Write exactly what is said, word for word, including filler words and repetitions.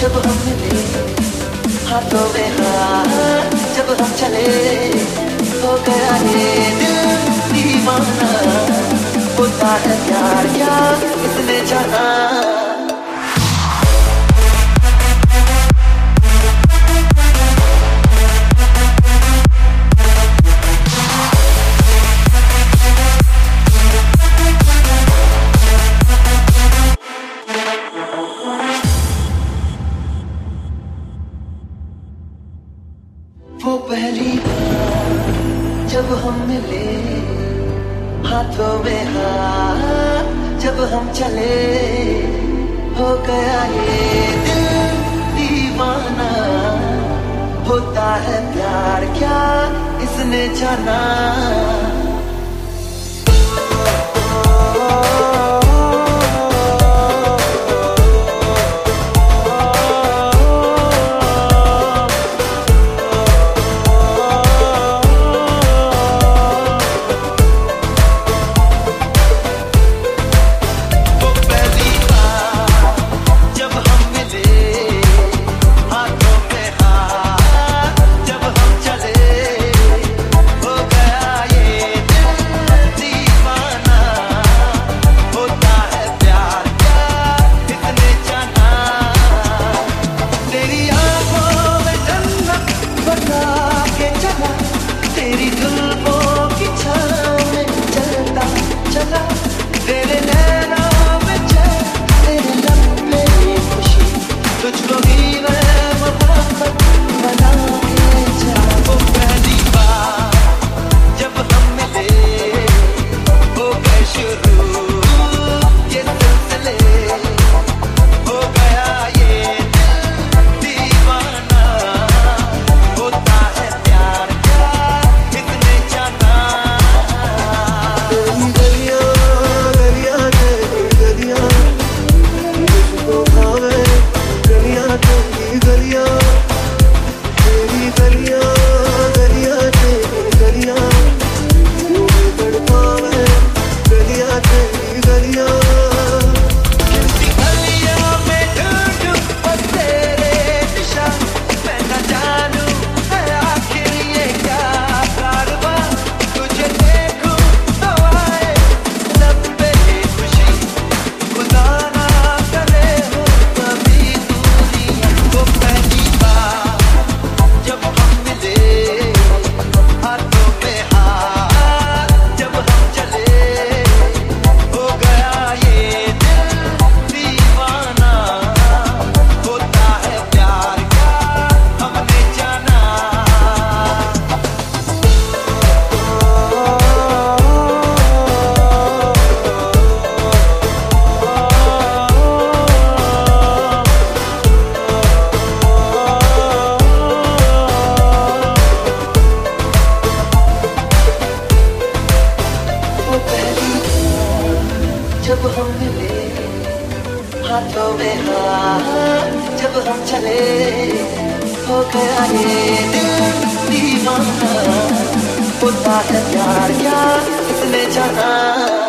जब हम मिले हाथों में हाथ जब हम चले हो गया ये दिल दीवाना होता है प्यार क्या किसने जाना वो पहली बार जब हम मिले हाथों में हाथ जब हम चले हो गया ये दिल दीवाना होता है प्यार क्या इसने जाना जब हम मिले हाथों में हाथ जब हम चले हो गया ये दिल दीवाना होता है प्यार क्या किसने जाना